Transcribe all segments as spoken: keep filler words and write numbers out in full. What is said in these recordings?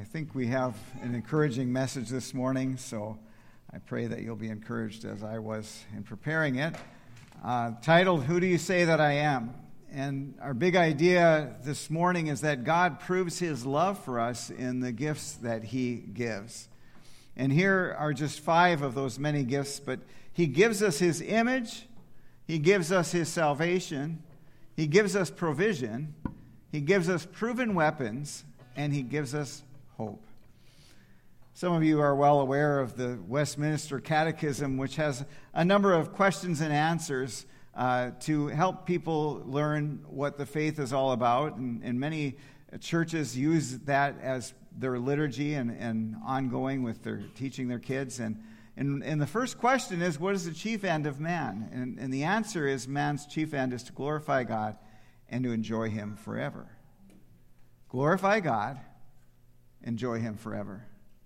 think we have an encouraging message this morning, so I pray that you'll be encouraged as I was in preparing it. Uh, titled, Who Do You Say That I Am? And our big idea this morning is that God proves His love for us in the gifts that He gives. And here are just five of those many gifts, but He gives us His image, He gives us His salvation, He gives us provision, He gives us proven weapons, and He gives us hope. Some of you are well aware of the Westminster Catechism, which has a number of questions and answers uh, to help people learn what the faith is all about. And, and many churches use that as their liturgy and, and ongoing with their teaching their kids. And, and, and the first question is, what is the chief end of man? And, and the answer is, man's chief end is to glorify God and to enjoy Him forever. Glorify God, enjoy Him forever.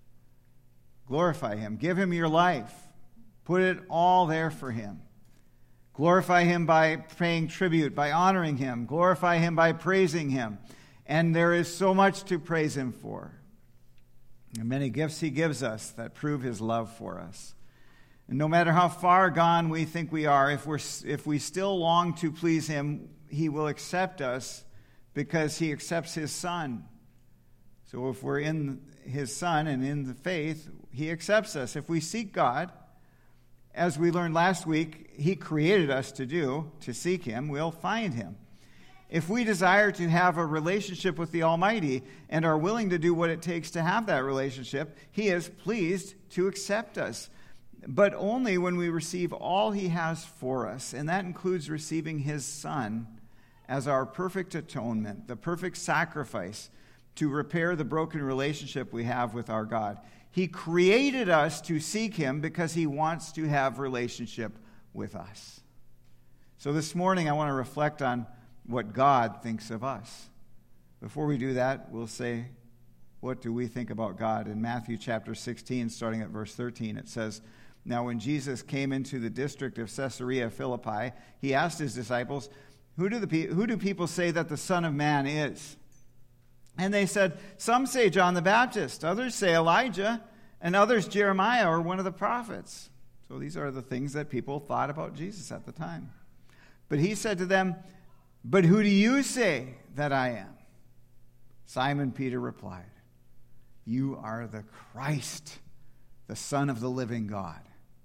Glorify Him. Give Him your life. Put it all there for Him. Glorify Him by paying tribute, by honoring Him. Glorify Him by praising Him. And there is so much to praise Him for. And many gifts He gives us that prove His love for us. And no matter how far gone we think we are, if we're if we still long to please Him, He will accept us because He accepts His Son. So if we're in His Son and in the faith, He accepts us. If we seek God, as we learned last week, He created us to do, to seek Him, we'll find Him. If we desire to have a relationship with the Almighty and are willing to do what it takes to have that relationship, He is pleased to accept us. But only when we receive all He has for us, and that includes receiving His Son as our perfect atonement, the perfect sacrifice to repair the broken relationship we have with our God. He created us to seek Him because He wants to have relationship with us. So this morning I want to reflect on what God thinks of us. Before we do that, we'll say, what do we think about God? In Matthew chapter sixteen, starting at verse thirteen, it says, Now when Jesus came into the district of Caesarea Philippi, He asked His disciples, Who do, the, who do people say that the Son of Man is? And they said, Some say John the Baptist, others say Elijah, and others Jeremiah or one of the prophets. So these are the things that people thought about Jesus at the time. But He said to them, But who do you say that I am? Simon Peter replied, You are the Christ, the Son of the living God.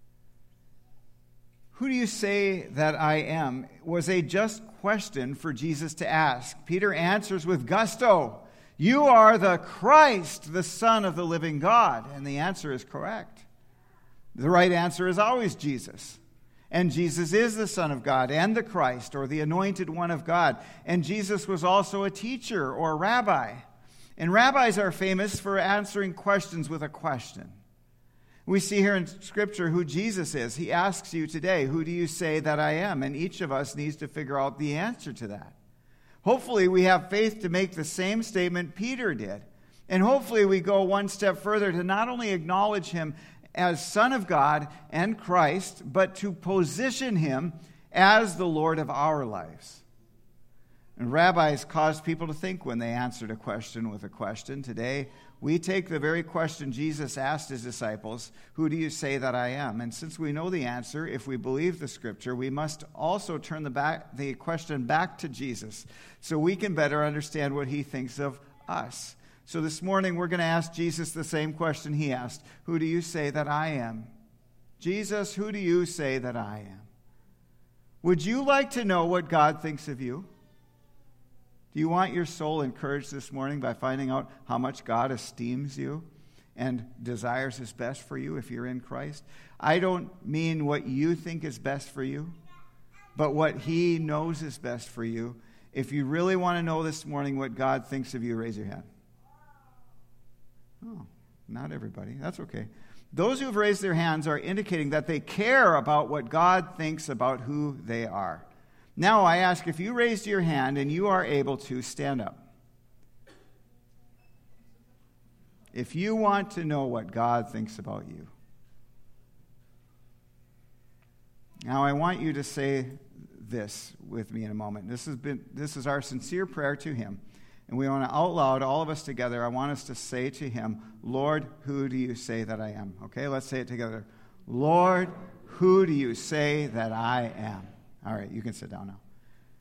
Who do you say that I am? Was a just question for Jesus to ask. Peter answers with gusto, You are the Christ, the Son of the living God. And the answer is correct. The right answer is always Jesus. And Jesus is the Son of God and the Christ, or the anointed one of God. And Jesus was also a teacher or a rabbi. And rabbis are famous for answering questions with a question. We see here in Scripture who Jesus is. He asks you today, Who do you say that I am? And each of us needs to figure out the answer to that. Hopefully we have faith to make the same statement Peter did. And hopefully we go one step further to not only acknowledge Him as Son of God and Christ, but to position Him as the Lord of our lives. And rabbis caused people to think when they answered a question with a question. Today, we take the very question Jesus asked His disciples, Who do you say that I am? And since we know the answer, if we believe the Scripture, we must also turn the, back, the question back to Jesus so we can better understand what He thinks of us. So this morning we're going to ask Jesus the same question He asked. Who do you say that I am? Jesus, who do you say that I am? Would you like to know what God thinks of you? Do you want your soul encouraged this morning by finding out how much God esteems you and desires His best for you if you're in Christ? I don't mean what you think is best for you, but what He knows is best for you. If you really want to know this morning what God thinks of you, raise your hand. Oh, not everybody. That's okay. Those who have raised their hands are indicating that they care about what God thinks about who they are. Now I ask, if you raised your hand and you are able to, stand up. If you want to know what God thinks about you. Now I want you to say this with me in a moment. This has been this is our sincere prayer to Him, And we want to out loud, all of us together, I want us to say to him, Lord, who do you say that I am? Okay, let's say it together. Lord, who do you say that I am? All right, you can sit down now.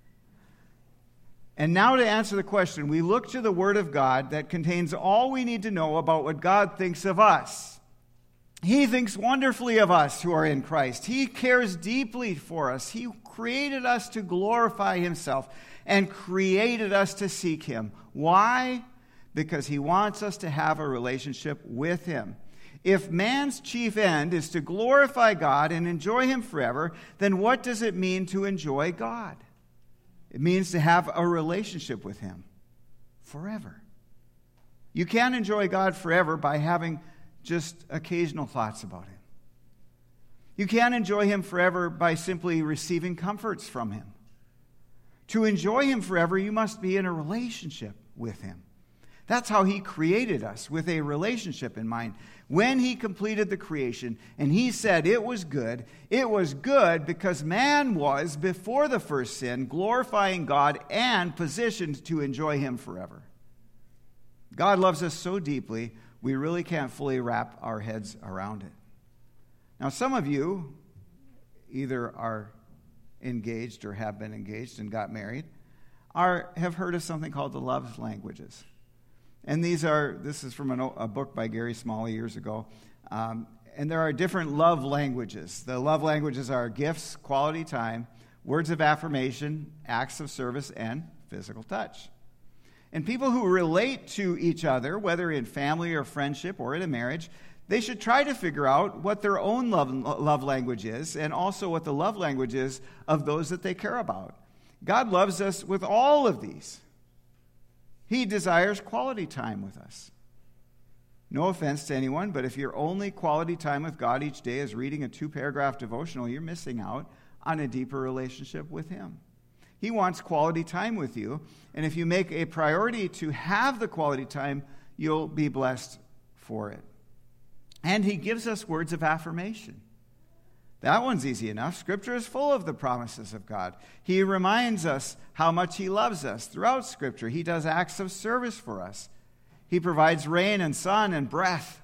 And now to answer the question, we look to the Word of God that contains all we need to know about what God thinks of us. He thinks wonderfully of us who are in Christ. He cares deeply for us. He created us to glorify himself and created us to seek him. Why? Because he wants us to have a relationship with him. If man's chief end is to glorify God and enjoy him forever, then what does it mean to enjoy God? It means to have a relationship with him forever. You can't enjoy God forever by having just occasional thoughts about him. You can't enjoy him forever by simply receiving comforts from him. To enjoy him forever, you must be in a relationship with him. That's how he created us, with a relationship in mind. When he completed the creation and he said it was good, it was good because man was, before the first sin, glorifying God and positioned to enjoy him forever. God loves us so deeply, we really can't fully wrap our heads around it. Now, some of you either are engaged or have been engaged and got married, are have heard of something called the love languages. And these are, this is from an, a book by Gary Smalley years ago. Um, and there are different love languages. The love languages are gifts, quality time, words of affirmation, acts of service, and physical touch. And people who relate to each other, whether in family or friendship or in a marriage, they should try to figure out what their own love, love language is and also what the love language is of those that they care about. God loves us with all of these. He desires quality time with us. No offense to anyone, but if your only quality time with God each day is reading a two-paragraph devotional, you're missing out on a deeper relationship with him. He wants quality time with you, and if you make a priority to have the quality time, you'll be blessed for it. And he gives us words of affirmation. That one's easy enough. Scripture is full of the promises of God. He reminds us how much he loves us. Throughout Scripture, he does acts of service for us. He provides rain and sun and breath.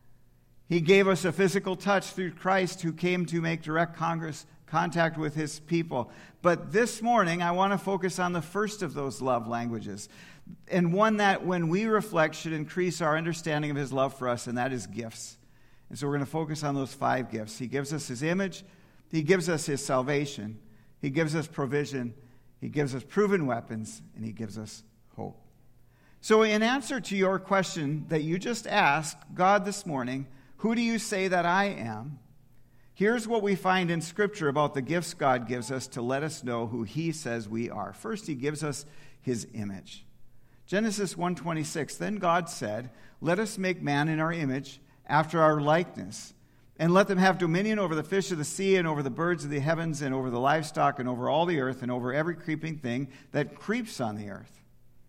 He gave us a physical touch through Christ, who came to make direct congress, contact with his people. But this morning, I want to focus on the first of those love languages, and one that, when we reflect, should increase our understanding of his love for us, and that is gifts. And so we're going to focus on those five gifts. He gives us his image. He gives us his salvation. He gives us provision. He gives us proven weapons. And he gives us hope. So in answer to your question that you just asked God this morning, who do you say that I am? Here's what we find in Scripture about the gifts God gives us to let us know who he says we are. First, he gives us his image. Genesis one twenty-six, then God said, let us make man in our image, after our likeness, and let them have dominion over the fish of the sea and over the birds of the heavens and over the livestock and over all the earth and over every creeping thing that creeps on the earth.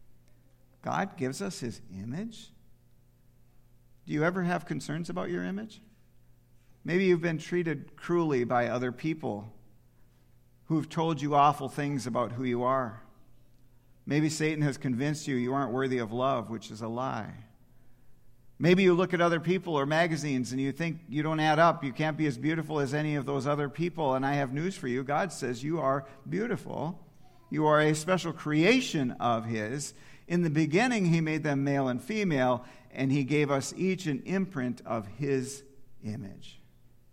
God gives us his image? Do you ever have concerns about your image? Maybe you've been treated cruelly by other people who've told you awful things about who you are. Maybe Satan has convinced you you aren't worthy of love, which is a lie. Maybe you look at other people or magazines and you think you don't add up. You can't be as beautiful as any of those other people. And I have news for you. God says you are beautiful. You are a special creation of his. In the beginning, he made them male and female, and he gave us each an imprint of his image.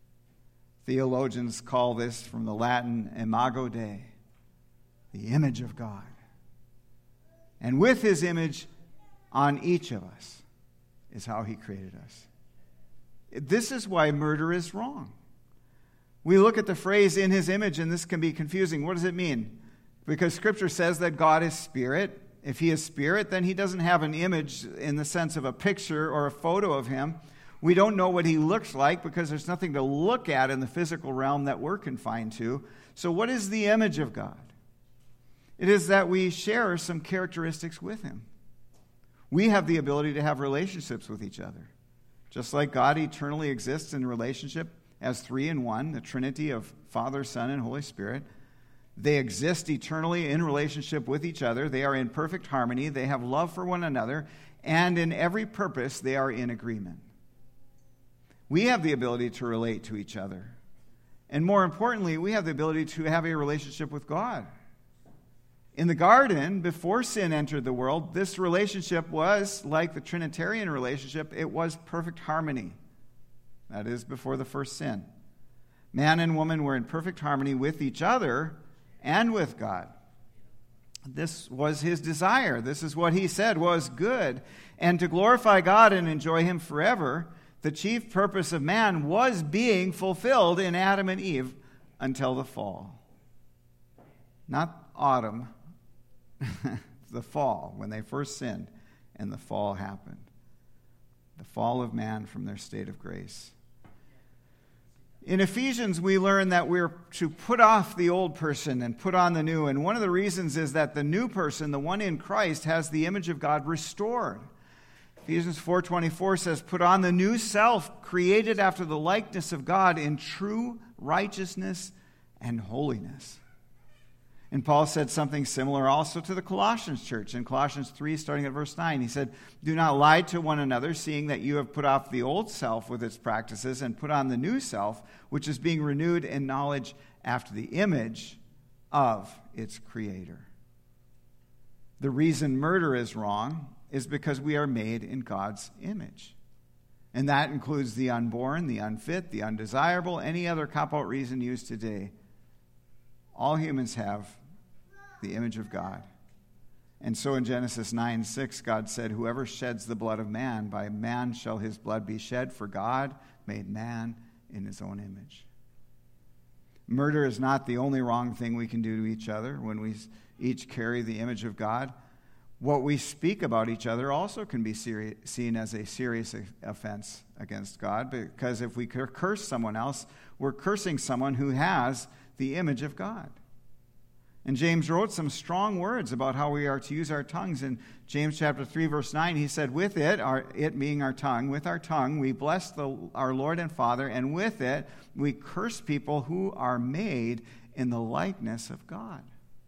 Theologians call this, from the Latin, imago Dei, the image of God. And with his image on each of us is how he created us. This is why murder is wrong. We look at the phrase in his image, and this can be confusing. What does it mean? Because Scripture says that God is spirit. If he is spirit, then he doesn't have an image in the sense of a picture or a photo of him. We don't know what he looks like because there's nothing to look at in the physical realm that we're confined to. So what is the image of God? It is that we share some characteristics with him. We have the ability to have relationships with each other. Just like God eternally exists in relationship as three in one, the Trinity of Father, Son, and Holy Spirit, They exist eternally in relationship with each other. They are in perfect harmony. They have love for one another. And in every purpose, they are in agreement. We have the ability to relate to each other. And more importantly, we have the ability to have a relationship with God. In the garden, before sin entered the world, this relationship was like the Trinitarian relationship. It was perfect harmony. That is, before the first sin. Man and woman were in perfect harmony with each other and with God. This was his desire. This is what he said was good. And to glorify God and enjoy him forever, the chief purpose of man was being fulfilled in Adam and Eve until the fall. Not autumn, the fall, when they first sinned and the fall happened. The fall of man from their state of grace. In Ephesians, we learn that we're to put off the old person and put on the new. And one of the reasons is that the new person, the one in Christ, has the image of God restored. Ephesians four twenty-four says, put on the new self, created after the likeness of God in true righteousness and holiness. And Paul said something similar also to the Colossians church. In Colossians three, starting at verse nine, he said, do not lie to one another, seeing that you have put off the old self with its practices and put on the new self, which is being renewed in knowledge after the image of its creator. The reason murder is wrong is because we are made in God's image. And that includes the unborn, the unfit, the undesirable, any other cop-out reason used today. All humans have the image of God. And so in Genesis nine six, God said, whoever sheds the blood of man, by man shall his blood be shed, for God made man in his own image. Murder is not the only wrong thing we can do to each other when we each carry the image of God. What we speak about each other also can be seri- seen as a serious offense against God, because if we curse someone else, we're cursing someone who has the image of God. And James wrote some strong words about how we are to use our tongues. In James chapter three, verse nine, he said, with it, our, it being our tongue, with our tongue we bless the, our Lord and Father, and with it we curse people who are made in the likeness of God.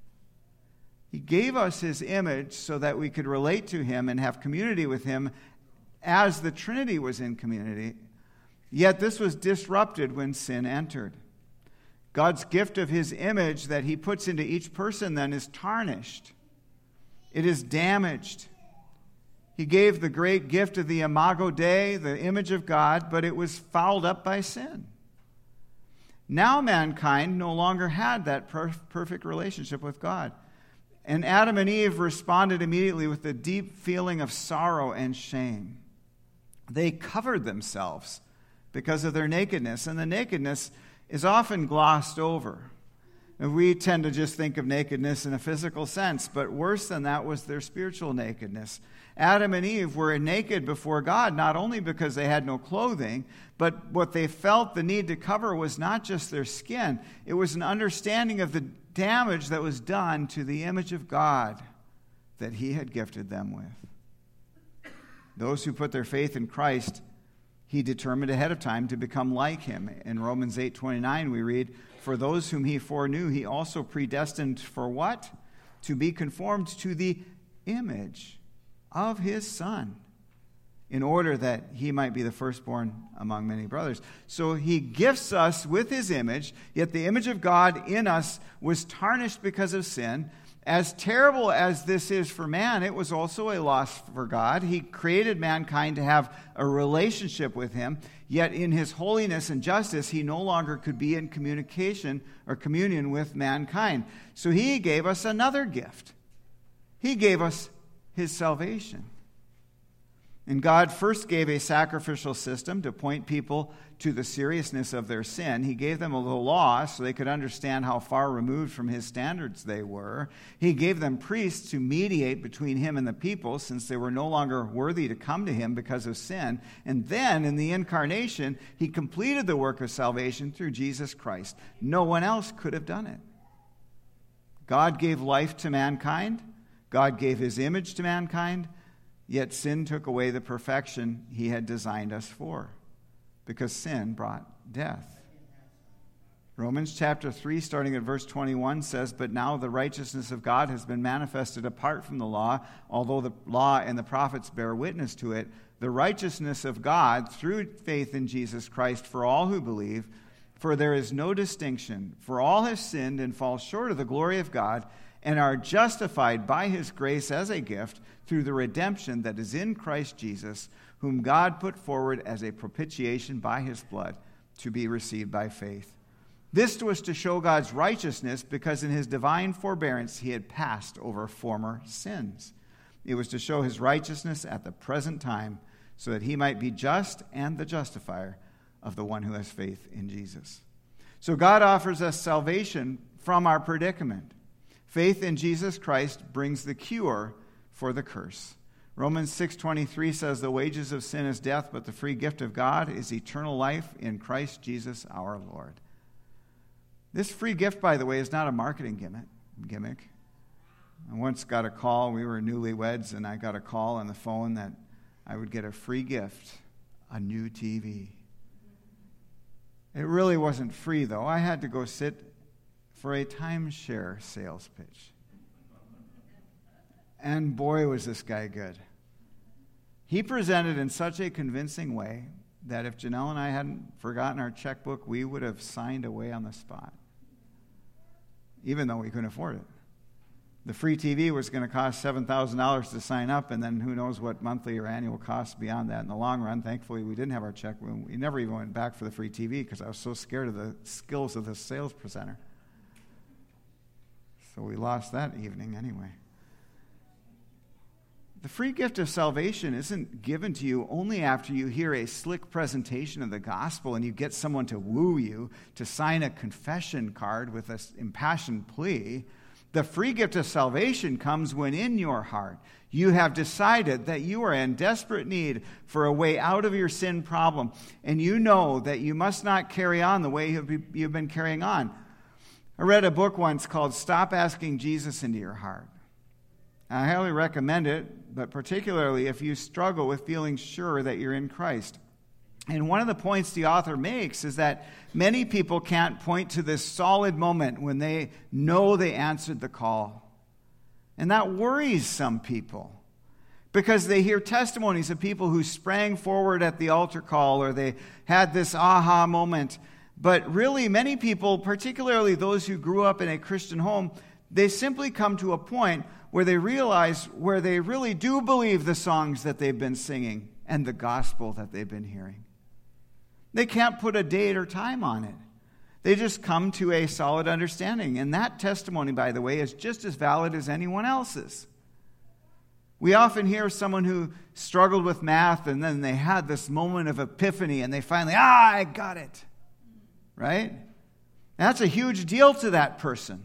He gave us his image so that we could relate to him and have community with him as the Trinity was in community. Yet this was disrupted when sin entered. God's gift of his image that he puts into each person then is tarnished. It is damaged. He gave the great gift of the Imago Dei, the image of God, but it was fouled up by sin. Now mankind no longer had that per- perfect relationship with God. And Adam and Eve responded immediately with a deep feeling of sorrow and shame. They covered themselves because of their nakedness, and the nakedness is often glossed over. And we tend to just think of nakedness in a physical sense, but worse than that was their spiritual nakedness. Adam and Eve were naked before God, not only because they had no clothing, but what they felt the need to cover was not just their skin. It was an understanding of the damage that was done to the image of God that he had gifted them with. Those who put their faith in Christ, he determined ahead of time to become like him. In Romans eight twenty-nine we read, for those whom he foreknew, he also predestined for what? To be conformed to the image of his Son, in order that he might be the firstborn among many brothers. So he gifts us with his image, yet the image of God in us was tarnished because of sin. As terrible as this is for man, it was also a loss for God. He created mankind to have a relationship with him, yet in his holiness and justice, he no longer could be in communication or communion with mankind. So he gave us another gift. He gave us his salvation. And God first gave a sacrificial system to point people to the seriousness of their sin. He gave them a little law so they could understand how far removed from his standards they were. He gave them priests to mediate between him and the people, since they were no longer worthy to come to him because of sin. And then, in the incarnation, he completed the work of salvation through Jesus Christ. No one else could have done it. God gave life to mankind. God gave his image to mankind. Yet sin took away the perfection he had designed us for, because sin brought death. Romans chapter three, starting at verse twenty-one, says, "But now the righteousness of God has been manifested apart from the law, although the law and the prophets bear witness to it, the righteousness of God through faith in Jesus Christ for all who believe. For there is no distinction, for all have sinned and fall short of the glory of God, and are justified by his grace as a gift through the redemption that is in Christ Jesus, whom God put forward as a propitiation by his blood, to be received by faith. This was to show God's righteousness, because in his divine forbearance he had passed over former sins. It was to show his righteousness at the present time, so that he might be just and the justifier of the one who has faith in Jesus." So God offers us salvation from our predicament. Faith in Jesus Christ brings the cure for the curse. Romans six twenty-three says, "The wages of sin is death, but the free gift of God is eternal life in Christ Jesus our Lord." This free gift, by the way, is not a marketing gimmick. gimmick. I once got a call. We were newlyweds, and I got a call on the phone that I would get a free gift, a new T V. It really wasn't free, though. I had to go sit for a timeshare sales pitch. And boy, was this guy good. He presented in such a convincing way that if Janelle and I hadn't forgotten our checkbook, we would have signed away on the spot, even though we couldn't afford it. The free T V was going to cost seven thousand dollars to sign up, and then who knows what monthly or annual costs beyond that in the long run. Thankfully, we didn't have our check. We never even went back for the free T V because I was so scared of the skills of the sales presenter. So we lost that evening anyway. The free gift of salvation isn't given to you only after you hear a slick presentation of the gospel and you get someone to woo you to sign a confession card with an impassioned plea. The free gift of salvation comes when in your heart you have decided that you are in desperate need for a way out of your sin problem, and you know that you must not carry on the way you've been carrying on. I read a book once called "Stop Asking Jesus Into Your Heart." I highly recommend it, but particularly if you struggle with feeling sure that you're in Christ. And one of the points the author makes is that many people can't point to this solid moment when they know they answered the call. And that worries some people, because they hear testimonies of people who sprang forward at the altar call, or they had this aha moment. But really, many people, particularly those who grew up in a Christian home, they simply come to a point where they realize where they really do believe the songs that they've been singing and the gospel that they've been hearing. They can't put a date or time on it. They just come to a solid understanding. And that testimony, by the way, is just as valid as anyone else's. We often hear someone who struggled with math and then they had this moment of epiphany and they finally, ah, I got it. Right? That's a huge deal to that person.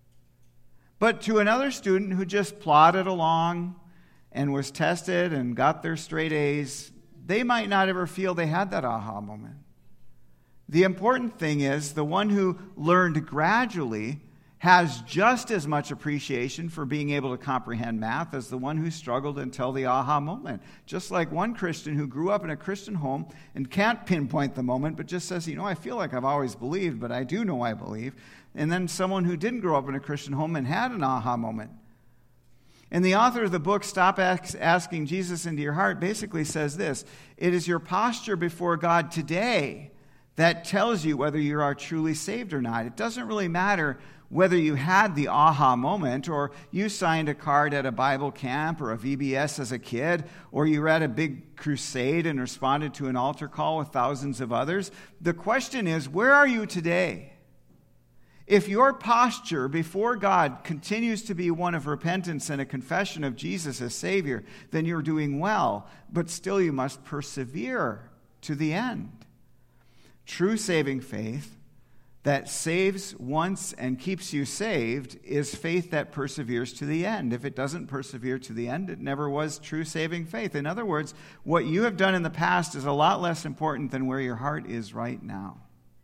But to another student who just plodded along and was tested and got their straight A's, they might not ever feel they had that aha moment. The important thing is the one who learned gradually has just as much appreciation for being able to comprehend math as the one who struggled until the aha moment. Just like one Christian who grew up in a Christian home and can't pinpoint the moment, but just says, you know, I feel like I've always believed, but I do know I believe. And then someone who didn't grow up in a Christian home and had an aha moment. And the author of the book, Stop Asking Jesus Into Your Heart, basically says this: it is your posture before God today that tells you whether you are truly saved or not. It doesn't really matter whether you had the aha moment, or you signed a card at a Bible camp or a V B S as a kid, or you were at a big crusade and responded to an altar call with thousands of others. The question is, where are you today? If your posture before God continues to be one of repentance and a confession of Jesus as Savior, then you're doing well, but still you must persevere to the end. True saving faith that saves once and keeps you saved is faith that perseveres to the end. If it doesn't persevere to the end, it never was true saving faith. In other words, what you have done in the past is a lot less important than where your heart is right now.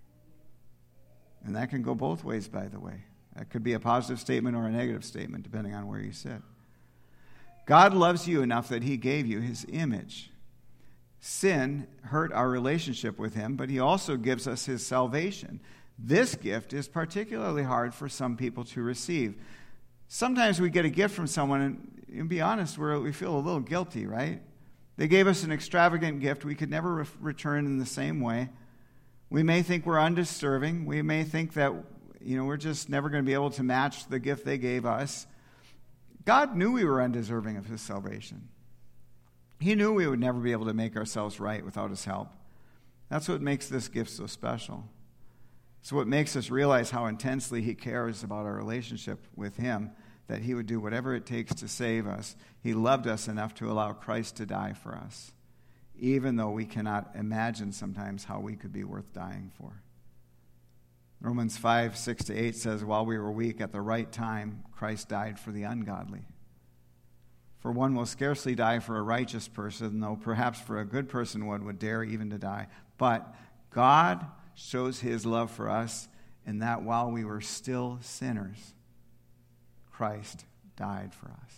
And that can go both ways, by the way. That could be a positive statement or a negative statement, depending on where you sit. God loves you enough that he gave you his image. Sin hurt our relationship with him, but he also gives us his salvation. This gift is particularly hard for some people to receive. Sometimes we get a gift from someone, and, and be honest, we're, we feel a little guilty, right? They gave us an extravagant gift we could never re- return in the same way. We may think we're undeserving. We may think that, you know, we're just never going to be able to match the gift they gave us. God knew we were undeserving of his salvation. He knew we would never be able to make ourselves right without his help. That's what makes this gift so special. It's what makes us realize how intensely he cares about our relationship with him, that he would do whatever it takes to save us. He loved us enough to allow Christ to die for us, even though we cannot imagine sometimes how we could be worth dying for. Romans five, six to eight says, while we were weak at the right time, Christ died for the ungodly. For one will scarcely die for a righteous person, though perhaps for a good person one would dare even to die. But God shows his love for us in that while we were still sinners, Christ died for us.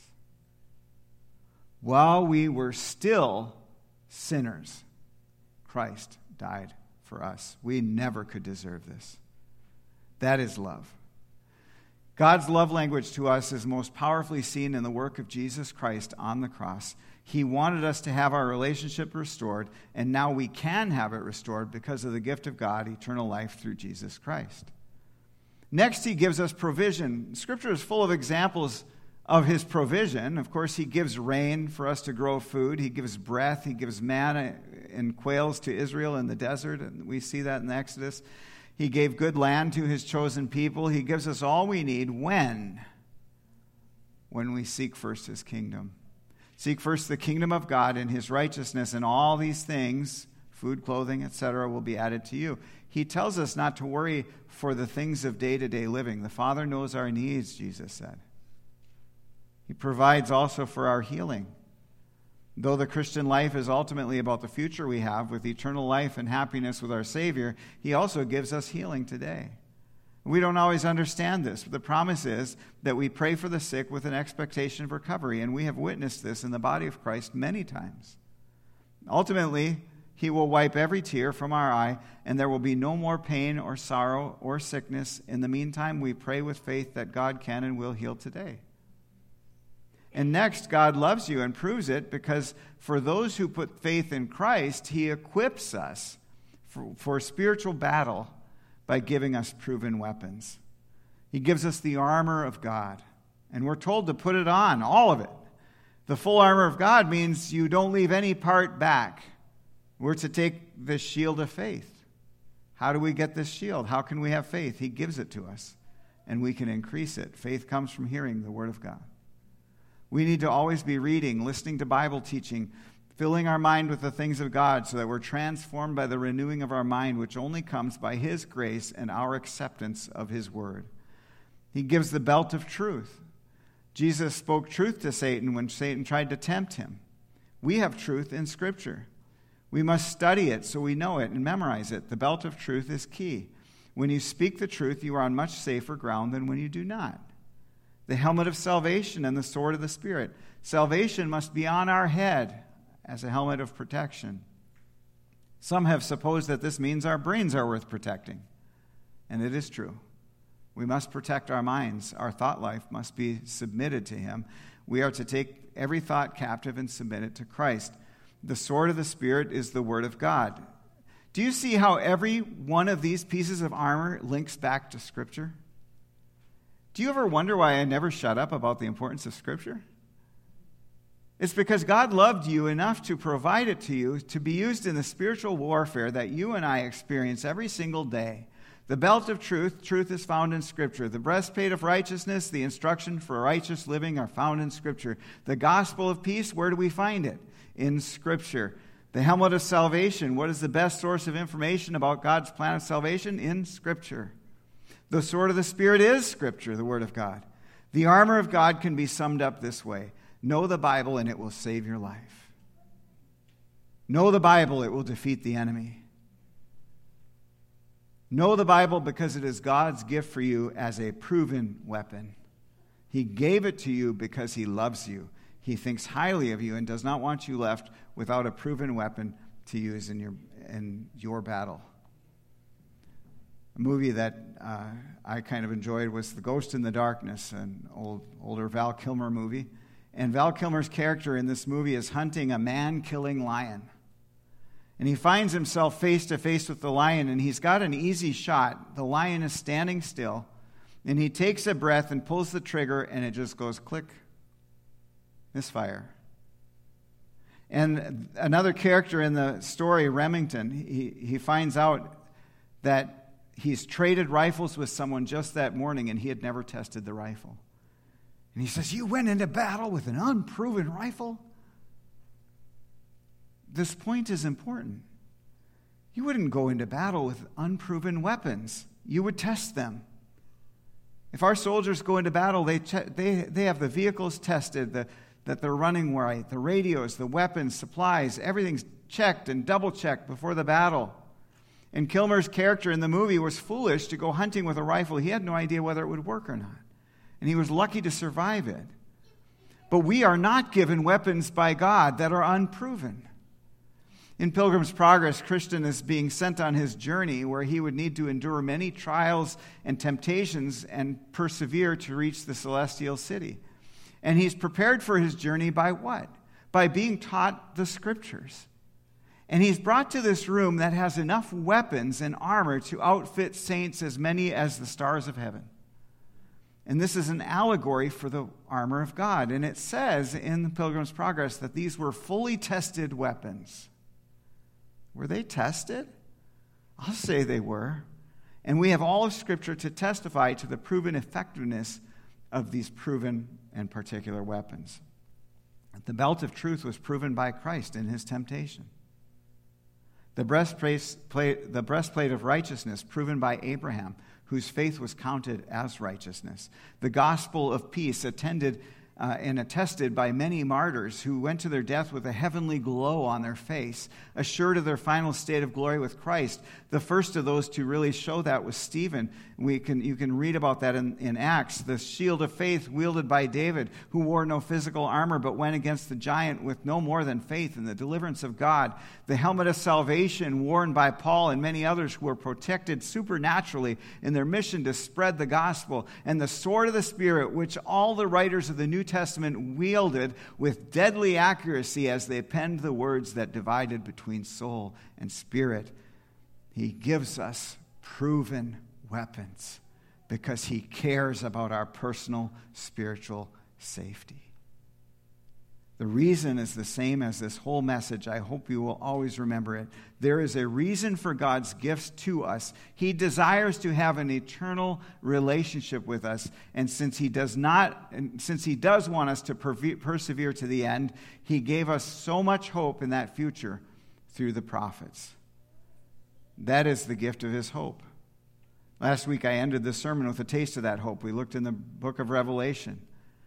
While we were still sinners, Christ died for us. We never could deserve this. That is love. God's love language to us is most powerfully seen in the work of Jesus Christ on the cross. He wanted us to have our relationship restored, and now we can have it restored because of the gift of God, eternal life through Jesus Christ. Next, he gives us provision. Scripture is full of examples of his provision. Of course, he gives rain for us to grow food. He gives breath. He gives manna and quails to Israel in the desert, and we see that in the Exodus. He gave good land to his chosen people. He gives us all we need when? When we seek first his kingdom. Seek first the kingdom of God and his righteousness, and all these things, food, clothing, et cetera, will be added to you. He tells us not to worry for the things of day-to-day living. The Father knows our needs, Jesus said. He provides also for our healing. Though the Christian life is ultimately about the future we have with eternal life and happiness with our Savior, he also gives us healing today. We don't always understand this, but the promise is that we pray for the sick with an expectation of recovery, and we have witnessed this in the body of Christ many times. Ultimately, he will wipe every tear from our eye, and there will be no more pain or sorrow or sickness. In the meantime, we pray with faith that God can and will heal today. And next, God loves you and proves it because for those who put faith in Christ, he equips us for, for spiritual battle by giving us proven weapons. He gives us the armor of God, and we're told to put it on, all of it. The full armor of God means you don't leave any part back. We're to take the shield of faith. How do we get this shield? How can we have faith? He gives it to us, and we can increase it. Faith comes from hearing the Word of God. We need to always be reading, listening to Bible teaching, filling our mind with the things of God so that we're transformed by the renewing of our mind, which only comes by his grace and our acceptance of his word. He gives the belt of truth. Jesus spoke truth to Satan when Satan tried to tempt him. We have truth in Scripture. We must study it so we know it and memorize it. The belt of truth is key. When you speak the truth, you are on much safer ground than when you do not. The helmet of salvation and the sword of the Spirit. Salvation must be on our head as a helmet of protection. Some have supposed that this means our brains are worth protecting. And it is true. We must protect our minds. Our thought life must be submitted to him. We are to take every thought captive and submit it to Christ. The sword of the Spirit is the Word of God. Do you see how every one of these pieces of armor links back to Scripture? Do you ever wonder why I never shut up about the importance of Scripture? It's because God loved you enough to provide it to you to be used in the spiritual warfare that you and I experience every single day. The belt of truth, truth is found in Scripture. The breastplate of righteousness, the instruction for righteous living are found in Scripture. The gospel of peace, where do we find it? In Scripture. The helmet of salvation, what is the best source of information about God's plan of salvation? In Scripture. The sword of the Spirit is Scripture, the Word of God. The armor of God can be summed up this way. Know the Bible and it will save your life. Know the Bible, it will defeat the enemy. Know the Bible because it is God's gift for you as a proven weapon. He gave it to you because he loves you. He thinks highly of you and does not want you left without a proven weapon to use in your, in your battle. movie that uh, I kind of enjoyed was The Ghost in the Darkness, an old older Val Kilmer movie. And Val Kilmer's character in this movie is hunting a man-killing lion. And he finds himself face to face with the lion, and he's got an easy shot. The lion is standing still, and he takes a breath and pulls the trigger, and it just goes click, misfire. And another character in the story, Remington, he, he finds out that he's traded rifles with someone just that morning, and he had never tested the rifle. And he says, "You went into battle with an unproven rifle?" This point is important. You wouldn't go into battle with unproven weapons. You would test them. If our soldiers go into battle, they te- they they have the vehicles tested, the, that they're running right, the radios, the weapons, supplies, everything's checked and double-checked before the battle. And Kilmer's character in the movie was foolish to go hunting with a rifle. He had no idea whether it would work or not. And he was lucky to survive it. But we are not given weapons by God that are unproven. In Pilgrim's Progress, Christian is being sent on his journey where he would need to endure many trials and temptations and persevere to reach the celestial city. And he's prepared for his journey by what? By being taught the Scriptures. And he's brought to this room that has enough weapons and armor to outfit saints as many as the stars of heaven. And this is an allegory for the armor of God. And it says in the Pilgrim's Progress that these were fully tested weapons. Were they tested? I'll say they were. And we have all of Scripture to testify to the proven effectiveness of these proven and particular weapons. The belt of truth was proven by Christ in his temptation. The breastplate, the breastplate of righteousness proven by Abraham, whose faith was counted as righteousness. The gospel of peace attended Uh, and attested by many martyrs who went to their death with a heavenly glow on their face, assured of their final state of glory with Christ. The first of those to really show that was Stephen. We can, you can read about that in, in Acts. The shield of faith wielded by David, who wore no physical armor but went against the giant with no more than faith in the deliverance of God. The helmet of salvation worn by Paul and many others who were protected supernaturally in their mission to spread the gospel. And the sword of the Spirit, which all the writers of the New Testament wielded with deadly accuracy as they penned the words that divided between soul and spirit. He gives us proven weapons because he cares about our personal spiritual safety. The reason is the same as this whole message. I hope you will always remember it. There is a reason for God's gifts to us. He desires to have an eternal relationship with us. And since he does not, and since he does want us to persevere to the end, he gave us so much hope in that future through the prophets. That is the gift of his hope. Last week I ended the sermon with a taste of that hope. We looked in the book of Revelation.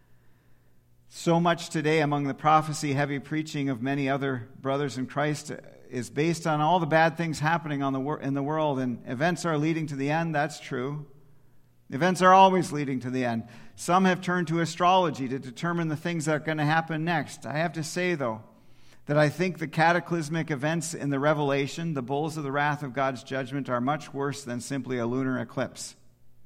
So much today among the prophecy-heavy preaching of many other brothers in Christ is based on all the bad things happening on the wor- in the world, and events are leading to the end. That's true. Events are always leading to the end. Some have turned to astrology to determine the things that are going to happen next. I have to say, though, that I think the cataclysmic events in the Revelation, the bowls of the wrath of God's judgment, are much worse than simply a lunar eclipse.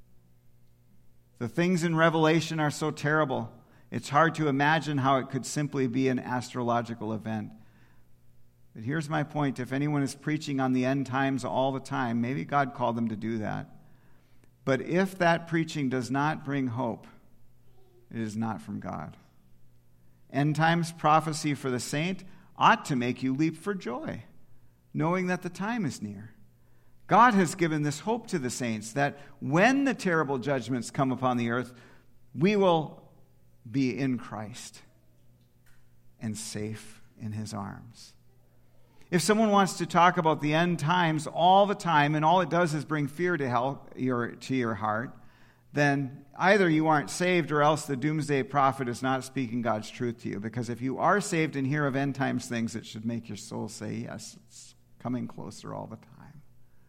The things in Revelation are so terrible, it's hard to imagine how it could simply be an astrological event. But here's my point. If anyone is preaching on the end times all the time, maybe God called them to do that. But if that preaching does not bring hope, it is not from God. End times prophecy for the saint ought to make you leap for joy, knowing that the time is near. God has given this hope to the saints that when the terrible judgments come upon the earth, we will be in Christ and safe in his arms. If someone wants to talk about the end times all the time and all it does is bring fear to hell, your, to your heart, then either you aren't saved or else the doomsday prophet is not speaking God's truth to you. Because if you are saved and hear of end times things, it should make your soul say, yes, it's coming closer all the time.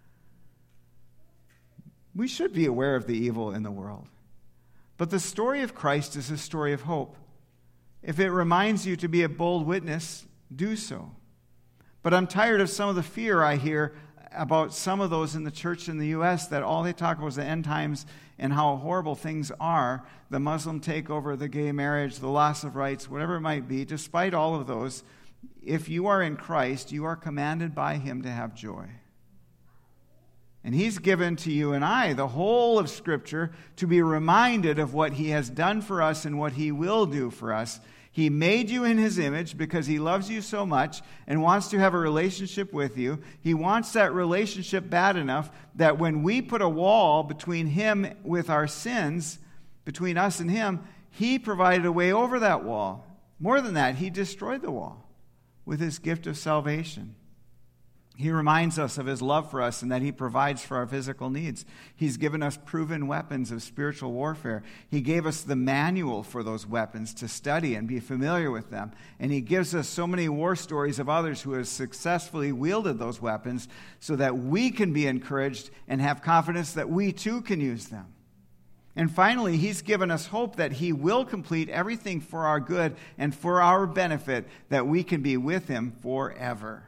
We should be aware of the evil in the world. But the story of Christ is a story of hope. If it reminds you to be a bold witness, do so. But I'm tired of some of the fear I hear about some of those in the church in the U S that all they talk about is the end times and how horrible things are, the Muslim takeover, the gay marriage, the loss of rights, whatever it might be. Despite all of those, if you are in Christ, you are commanded by him to have joy. And he's given to you and I the whole of Scripture to be reminded of what he has done for us and what he will do for us. He made you in his image because he loves you so much and wants to have a relationship with you. He wants that relationship bad enough that when we put a wall between him with our sins, between us and him, he provided a way over that wall. More than that, he destroyed the wall with his gift of salvation. He reminds us of his love for us and that he provides for our physical needs. He's given us proven weapons of spiritual warfare. He gave us the manual for those weapons to study and be familiar with them. And he gives us so many war stories of others who have successfully wielded those weapons so that we can be encouraged and have confidence that we too can use them. And finally, he's given us hope that he will complete everything for our good and for our benefit, that we can be with him forever.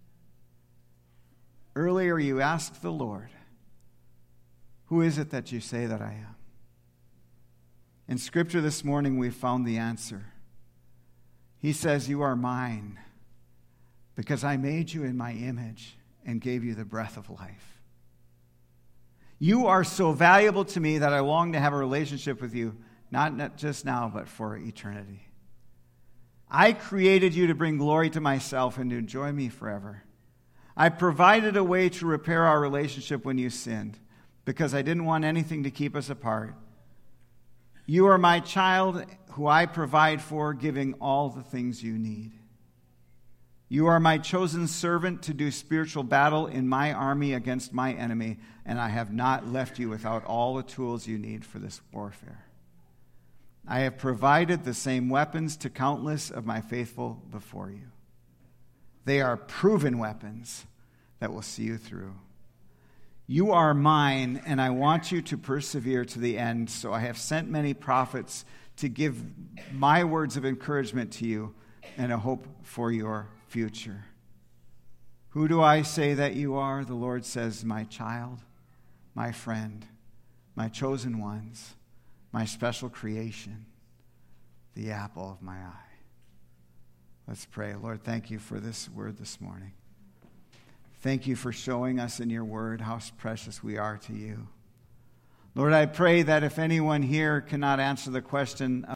Earlier you asked the Lord, who is it that you say that I am? In Scripture this morning we found the answer. He says, you are mine because I made you in my image and gave you the breath of life. You are so valuable to me that I long to have a relationship with you, not just now, but for eternity. I created you to bring glory to myself and to enjoy me forever. I provided a way to repair our relationship when you sinned because I didn't want anything to keep us apart. You are my child who I provide for, giving all the things you need. You are my chosen servant to do spiritual battle in my army against my enemy, and I have not left you without all the tools you need for this warfare. I have provided the same weapons to countless of my faithful before you. They are proven weapons that will see you through. You are mine, and I want you to persevere to the end. So I have sent many prophets to give my words of encouragement to you and a hope for your future. Who do I say that you are? The Lord says, my child, my friend, my chosen ones, my special creation, the apple of my eye. Let's pray. Lord, thank you for this word this morning. Thank you for showing us in your word how precious we are to you. Lord, I pray that if anyone here cannot answer the question